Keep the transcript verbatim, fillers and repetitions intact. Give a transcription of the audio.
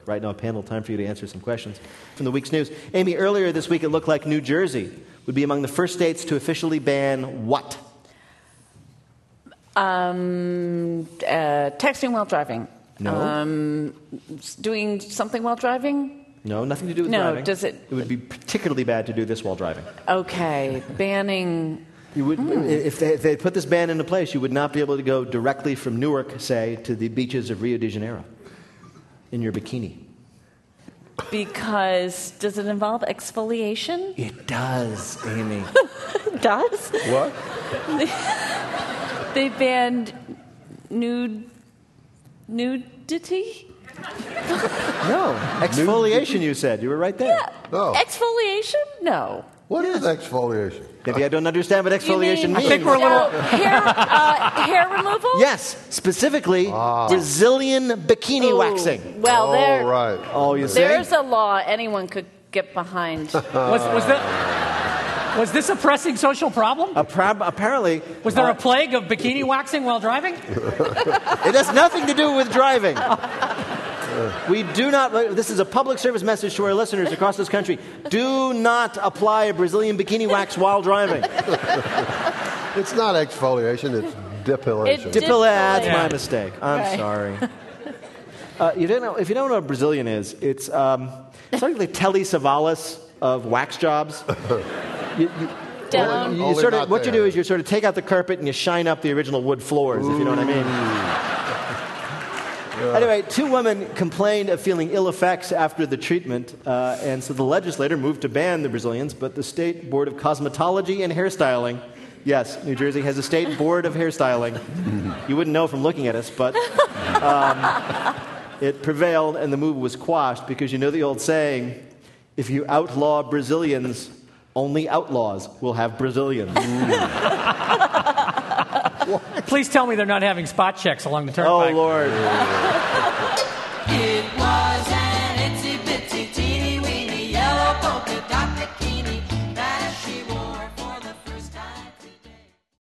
right now a panel, time for you to answer some questions from the week's news. Amy, earlier this week it looked like New Jersey would be among the first states to officially ban what? Um, uh, texting while driving. No. Um, doing something while driving? No, nothing to do with no, driving. does it? It would be particularly bad to do this while driving. Okay, banning... You would, mm. if, they, if they put this ban into place, you would not be able to go directly from Newark, say, to the beaches of Rio de Janeiro in your bikini. Because, does it involve exfoliation? It does, Amy. It does? What? They banned nude, nudity? No. Exfoliation, you said. You were right there. Yeah. No. Exfoliation? No. What is exfoliation? Maybe I don't understand what exfoliation You mean, means. I think we're a little- So, hair, uh, hair removal? Yes, specifically Brazilian bikini Ooh, waxing. Well, Oh, there, right. Oh, you see? there's a law anyone could get behind. Was, was, that, was this a pressing social problem? A prob- apparently, Was there uh, a plague of bikini waxing while driving? it has nothing to do with driving. We do not, this is a public service message to our listeners across this country. Do not apply a Brazilian bikini wax while driving. It's not exfoliation, it's depilation. It- Dipilla, that's Yeah. my mistake. I'm Right. sorry. Uh, you don't know, if you don't know what Brazilian is, it's um, sort of like Telly Savalas of wax jobs. You, you, Down. you Only sort of, not what you there. do is you sort of take out the carpet and you shine up the original wood floors, if you know what I mean. Anyway, two women complained of feeling ill effects after the treatment, uh, and so the legislator moved to ban the Brazilians, but the State Board of Cosmetology and Hairstyling, yes, New Jersey has a State Board of Hairstyling. You wouldn't know from looking at us, but um, it prevailed and the move was quashed because you know the old saying, if you outlaw Brazilians, only outlaws will have Brazilians. Please tell me they're not having spot checks along the Oh, turnpike. Lord. It